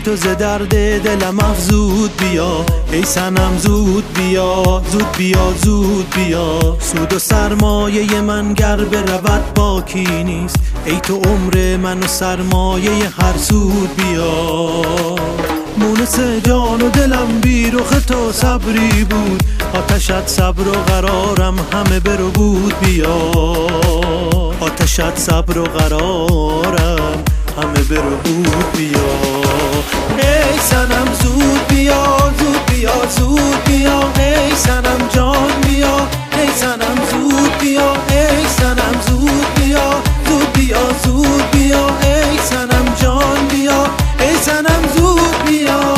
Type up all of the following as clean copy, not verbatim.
تو ز درد دلم افزود بیا، ای صنم زود بیا، زود بیا، زود بیا. سود و سرمایه من گر برود باکی نیست، ای تو عمر من و سرمایه هر سود بیا. مونس جان و دلم بی رخ تو صبری بود، آتشت صبر و قرارم همه برو بود بیا. آتشت صبر و قرارم همه برو بود بیا. ای صنم زود بیا، زود بیا، زود بیا. ای صنم جان بیا، ای صنم زود بیا. ای صنم زود بیا، زود بیا، زود بیا. ای صنم جان بیا، ای صنم زود بیا.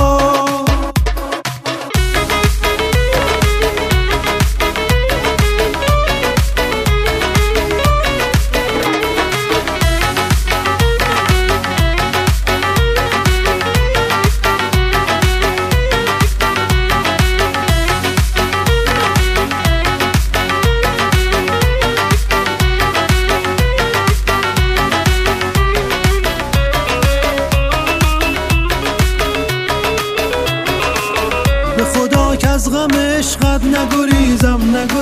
به خدا که از غم عشقت نگریزم،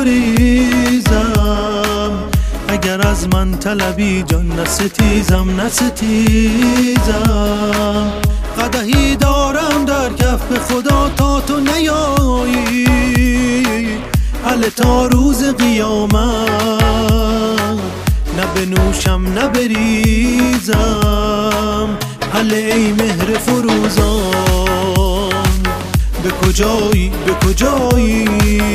نگریزم. اگر از من طلبی جان نستیزم، نستیزم. قدحی دارم در کف به خدا تا تو نیایی، هله تا روز قیامت نه بنوشم نه بریزم. هله ای مهر فروزان به کجایی، به کجایی؟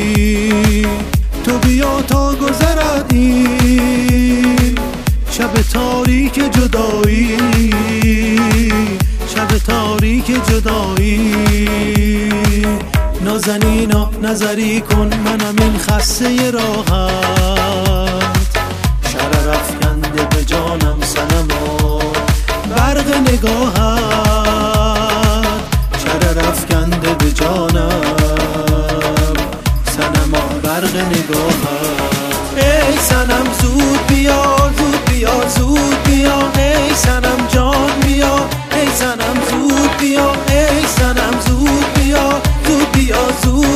تو بیا تا گذرد این شب تاریک جدایی، شب تاریک جدایی. نازنینا نظری کن منم این خسته راحت، شرر افکنده به جانم صنما برق نگاهت، شرر افکنده به جانم صنما برق نگاهت. ای صنم زود بیا، زود بیا، زود بیا. ای صنم جان بیا، ای صنم زود بیا. ای صنم زود بیا، زود بیا، زود